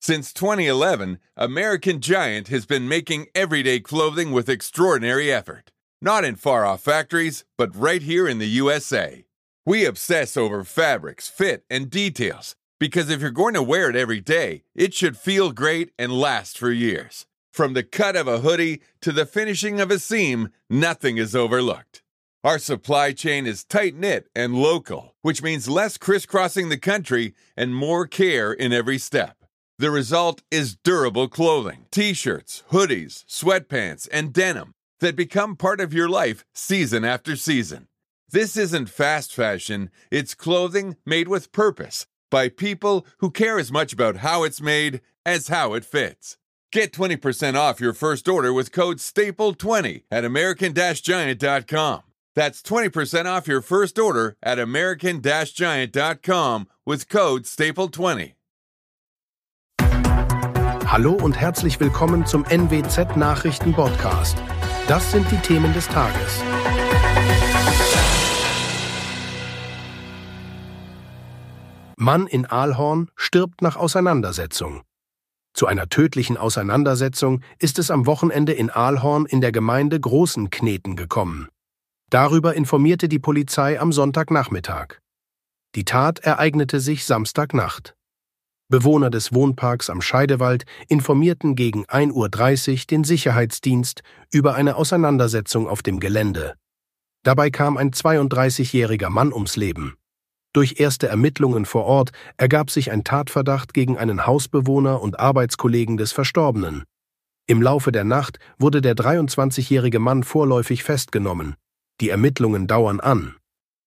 Since 2011, American Giant has been making everyday clothing with extraordinary effort. Not in far-off factories, but right here in the USA. We obsess over fabrics, fit, and details, because if you're going to wear it every day, it should feel great and last for years. From the cut of a hoodie to the finishing of a seam, nothing is overlooked. Our supply chain is tight-knit and local, which means less crisscrossing the country and more care in every step. The result is durable clothing, t-shirts, hoodies, sweatpants, and denim that become part of your life season after season. This isn't fast fashion, it's clothing made with purpose by people who care as much about how it's made as how it fits. Get 20% off your first order with code STAPLE20 at American-Giant.com. That's 20% off your first order at American-Giant.com with code STAPLE20. Hallo und herzlich willkommen zum NWZ Nachrichten Podcast. Das sind die Themen des Tages. Mann in Aalhorn stirbt nach Auseinandersetzung. Zu einer tödlichen Auseinandersetzung ist es am Wochenende in Aalhorn in der Gemeinde Großenkneten gekommen. Darüber informierte die Polizei am Sonntagnachmittag. Die Tat ereignete sich Samstagnacht. Bewohner des Wohnparks am Scheidewald informierten gegen 1:30 Uhr den Sicherheitsdienst über eine Auseinandersetzung auf dem Gelände. Dabei kam ein 32-jähriger Mann ums Leben. Durch erste Ermittlungen vor Ort ergab sich ein Tatverdacht gegen einen Hausbewohner und Arbeitskollegen des Verstorbenen. Im Laufe der Nacht wurde der 23-jährige Mann vorläufig festgenommen. Die Ermittlungen dauern an.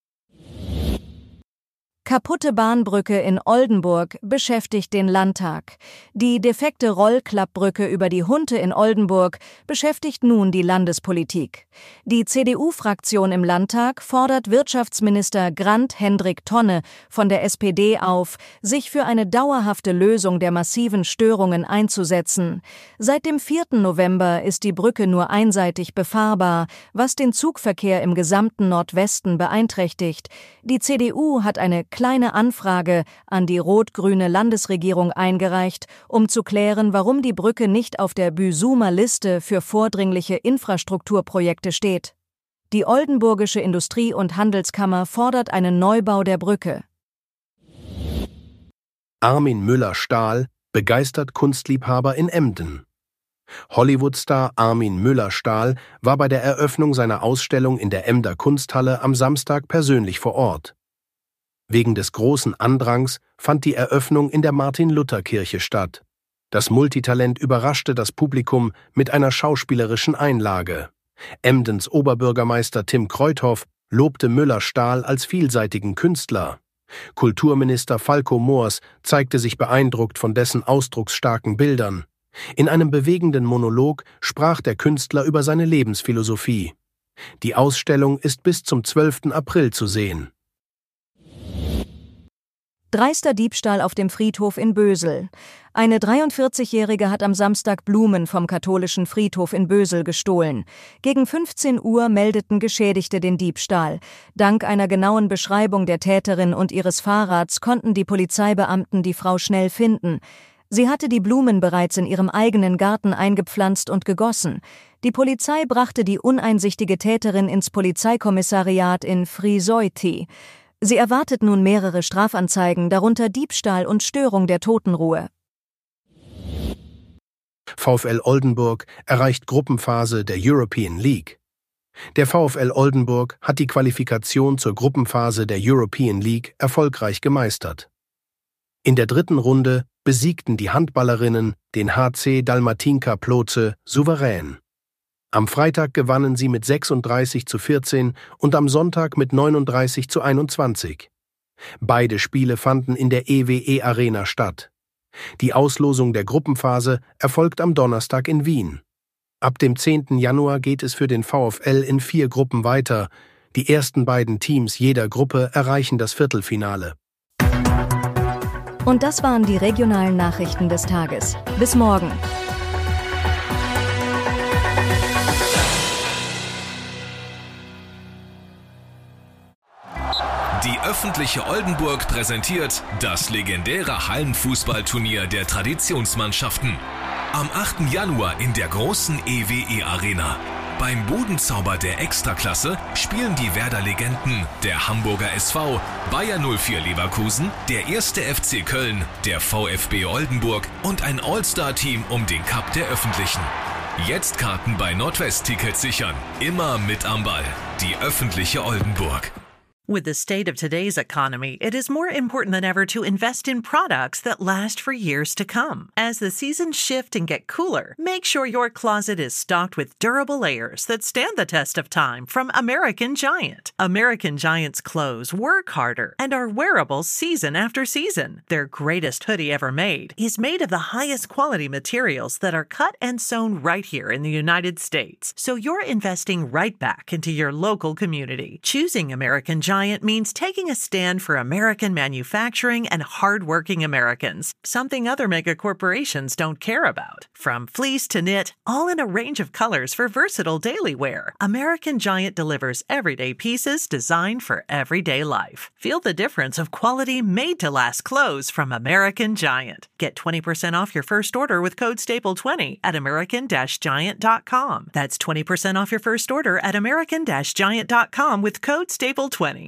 Kaputte Bahnbrücke in Oldenburg beschäftigt den Landtag. Die defekte Rollklappbrücke über die Hunte in Oldenburg beschäftigt nun die Landespolitik. Die CDU-Fraktion im Landtag fordert Wirtschaftsminister Grant Hendrik Tonne von der SPD auf, sich für eine dauerhafte Lösung der massiven Störungen einzusetzen. Seit dem 4. November ist die Brücke nur einseitig befahrbar, was den Zugverkehr im gesamten Nordwesten beeinträchtigt. Die CDU hat eine kleine Anfrage an die rot-grüne Landesregierung eingereicht, um zu klären, warum die Brücke nicht auf der Büsumer Liste für vordringliche Infrastrukturprojekte steht. Die Oldenburgische Industrie- und Handelskammer fordert einen Neubau der Brücke. Armin Müller-Stahl begeistert Kunstliebhaber in Emden. Hollywood-Star Armin Müller-Stahl war bei der Eröffnung seiner Ausstellung in der Emder Kunsthalle am Samstag persönlich vor Ort. Wegen des großen Andrangs fand die Eröffnung in der Martin-Luther-Kirche statt. Das Multitalent überraschte das Publikum mit einer schauspielerischen Einlage. Emdens Oberbürgermeister Tim Kreuthoff lobte Müller-Stahl als vielseitigen Künstler. Kulturminister Falco Moors zeigte sich beeindruckt von dessen ausdrucksstarken Bildern. In einem bewegenden Monolog sprach der Künstler über seine Lebensphilosophie. Die Ausstellung ist bis zum 12. April zu sehen. Dreister Diebstahl auf dem Friedhof in Bösel. Eine 43-Jährige hat am Samstag Blumen vom katholischen Friedhof in Bösel gestohlen. Gegen 15 Uhr meldeten Geschädigte den Diebstahl. Dank einer genauen Beschreibung der Täterin und ihres Fahrrads konnten die Polizeibeamten die Frau schnell finden. Sie hatte die Blumen bereits in ihrem eigenen Garten eingepflanzt und gegossen. Die Polizei brachte die uneinsichtige Täterin ins Polizeikommissariat in Friseute. Sie erwartet nun mehrere Strafanzeigen, darunter Diebstahl und Störung der Totenruhe. VfL Oldenburg erreicht Gruppenphase der European League. Der VfL Oldenburg hat die Qualifikation zur Gruppenphase der European League erfolgreich gemeistert. In der 3. Runde besiegten die Handballerinnen den HC Dalmatinka Ploce souverän. Am Freitag gewannen sie mit 36:14 und am Sonntag mit 39:21. Beide Spiele fanden in der EWE Arena statt. Die Auslosung der Gruppenphase erfolgt am Donnerstag in Wien. Ab dem 10. Januar geht es für den VfL in 4 Gruppen weiter. Die ersten beiden Teams jeder Gruppe erreichen das Viertelfinale. Und das waren die regionalen Nachrichten des Tages. Bis morgen. Die öffentliche Oldenburg präsentiert das legendäre Hallenfußballturnier der Traditionsmannschaften. Am 8. Januar in der großen EWE Arena. Beim Budenzauber der Extraklasse spielen die Werder-Legenden, der Hamburger SV, Bayer 04 Leverkusen, der 1. FC Köln, der VfB Oldenburg und ein All-Star-Team um den Cup der Öffentlichen. Jetzt Karten bei Nordwest-Tickets sichern. Immer mit am Ball. Die öffentliche Oldenburg. With the state of today's economy, it is more important than ever to invest in products that last for years to come. As the seasons shift and get cooler, make sure your closet is stocked with durable layers that stand the test of time from American Giant. American Giant's clothes work harder and are wearable season after season. Their greatest hoodie ever made is made of the highest quality materials that are cut and sewn right here in the United States. So you're investing right back into your local community. Choosing American Giant means taking a stand for American manufacturing and hardworking Americans, something other mega corporations don't care about. From fleece to knit, all in a range of colors for versatile daily wear, American Giant delivers everyday pieces designed for everyday life. Feel the difference of quality made-to-last clothes from American Giant. Get 20% off your first order with code STAPLE20 at American-Giant.com. That's 20% off your first order at American-Giant.com with code STAPLE20.